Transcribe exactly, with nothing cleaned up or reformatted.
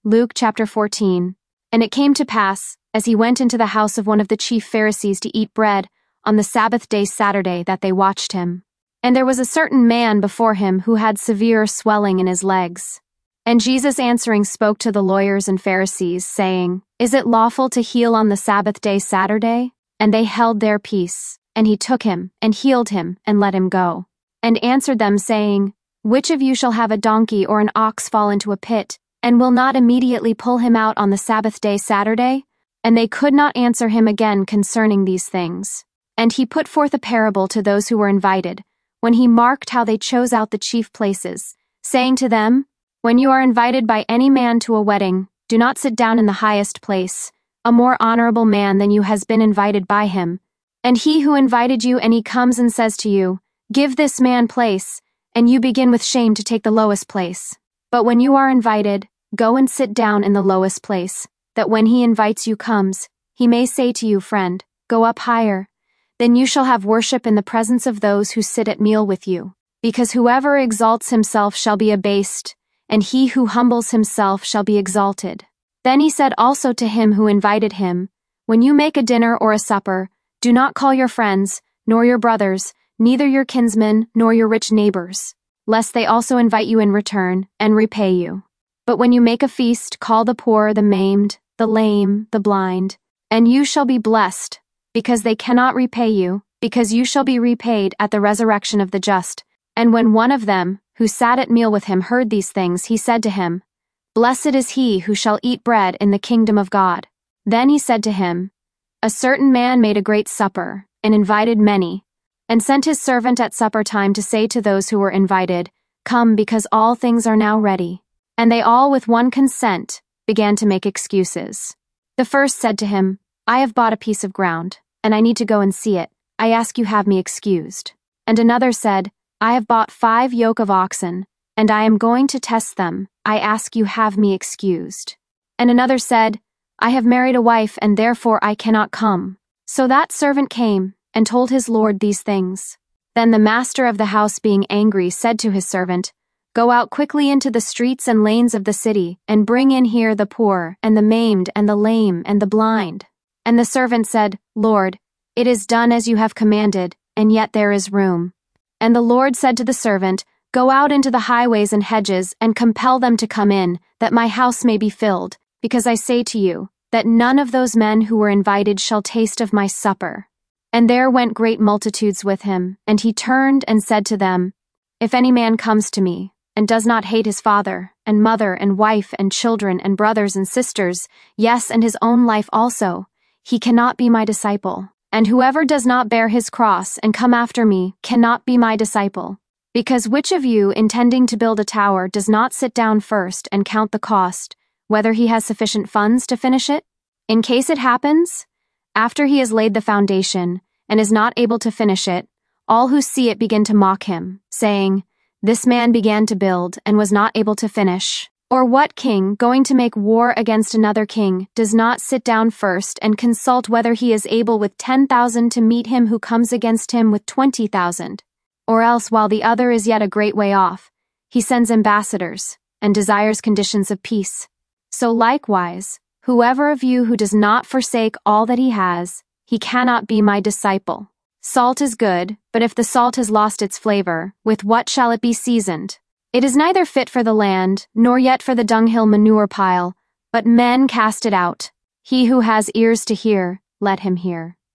Luke chapter fourteen. And it came to pass, as he went into the house of one of the chief Pharisees to eat bread, on the Sabbath day Saturday, that they watched him. And there was a certain man before him who had severe swelling in his legs. And Jesus answering spoke to the lawyers and Pharisees, saying, Is it lawful to heal on the Sabbath day Saturday? And they held their peace. And he took him, and healed him, and let him go. And answered them, saying, Which of you shall have a donkey or an ox fall into a pit, and will not immediately pull him out on the Sabbath day Saturday? And they could not answer him again concerning these things. And he put forth a parable to those who were invited, when he marked how they chose out the chief places, saying to them, When you are invited by any man to a wedding, do not sit down in the highest place. A more honorable man than you has been invited by him. And he who invited you, and he comes and says to you, Give this man place, and you begin with shame to take the lowest place. But when you are invited, go and sit down in the lowest place, that when he invites you comes, he may say to you, Friend, go up higher. Then you shall have worship in the presence of those who sit at meal with you. Because whoever exalts himself shall be abased, and he who humbles himself shall be exalted. Then he said also to him who invited him, When you make a dinner or a supper, do not call your friends, nor your brothers, neither your kinsmen, nor your rich neighbors, lest they also invite you in return, and repay you. But when you make a feast, call the poor, the maimed, the lame, the blind, and you shall be blessed, because they cannot repay you, because you shall be repaid at the resurrection of the just. And when one of them, who sat at meal with him, heard these things, he said to him, Blessed is he who shall eat bread in the kingdom of God. Then he said to him, A certain man made a great supper, and invited many, and sent his servant at supper time to say to those who were invited, Come, because all things are now ready. And they all with one consent began to make excuses. The first said to him, I have bought a piece of ground, and I need to go and see it. I ask you have me excused. And another said, I have bought five yoke of oxen, and I am going to test them. I ask you have me excused. And another said, I have married a wife, and therefore I cannot come. So that servant came, and told his lord these things. Then the master of the house, being angry, said to his servant, Go out quickly into the streets and lanes of the city, and bring in here the poor, and the maimed, and the lame, and the blind. And the servant said, Lord, it is done as you have commanded, and yet there is room. And the Lord said to the servant, Go out into the highways and hedges, and compel them to come in, that my house may be filled. Because I say to you, that none of those men who were invited shall taste of my supper. And there went great multitudes with him, and he turned and said to them, If any man comes to me, and does not hate his father, and mother, and wife, and children, and brothers, and sisters, yes, and his own life also, he cannot be my disciple. And whoever does not bear his cross and come after me cannot be my disciple. Because which of you, intending to build a tower, does not sit down first and count the cost, whether he has sufficient funds to finish it? In case it happens, after he has laid the foundation, and is not able to finish it, all who see it begin to mock him, saying, This man began to build, and was not able to finish. Or what king, going to make war against another king, does not sit down first and consult whether he is able with ten thousand to meet him who comes against him with twenty thousand? Or else, while the other is yet a great way off, he sends ambassadors, and desires conditions of peace. So likewise, whoever of you who does not forsake all that he has, he cannot be my disciple. Salt is good, but if the salt has lost its flavor, with what shall it be seasoned? It is neither fit for the land, nor yet for the dunghill manure pile, but men cast it out. He who has ears to hear, let him hear.